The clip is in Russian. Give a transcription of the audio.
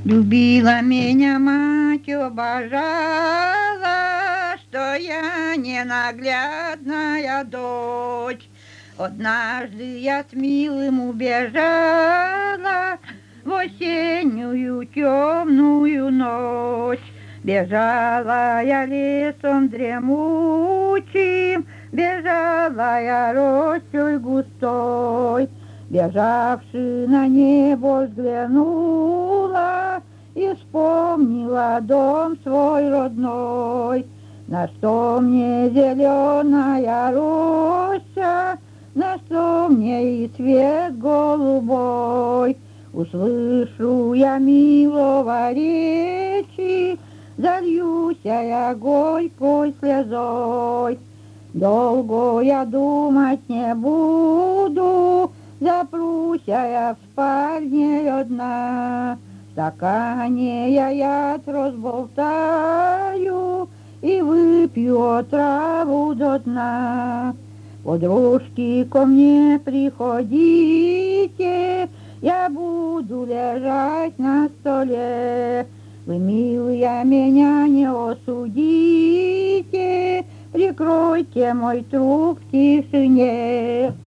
Любила меня мать, обожала, что я ненаглядная дочь. Однажды я с милым убежала в осеннюю темную ночь. Бежала я лесом дремучим, бежала я рощой густой. Бежавши на небо взглянула и вспомнила дом свой родной. На что мне зеленая роща, на что мне и цвет голубой. Услышу я милого речи, зальюся я горькой слезой. Долго я думать не буду, запруся я в спальне одна. В стакане я яд разболтаю и выпью отраву до дна. Подружки, ко мне приходите, я буду лежать на столе. Вы, милые, меня не осудите, прикройте мой труп в тишине.